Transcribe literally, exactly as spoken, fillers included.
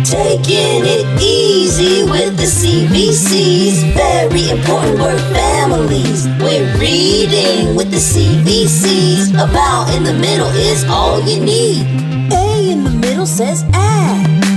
Taking it easy with the C V Cs. Very important word families. We're reading with the C V Cs. About in the middle is all you need. A in the middle says add.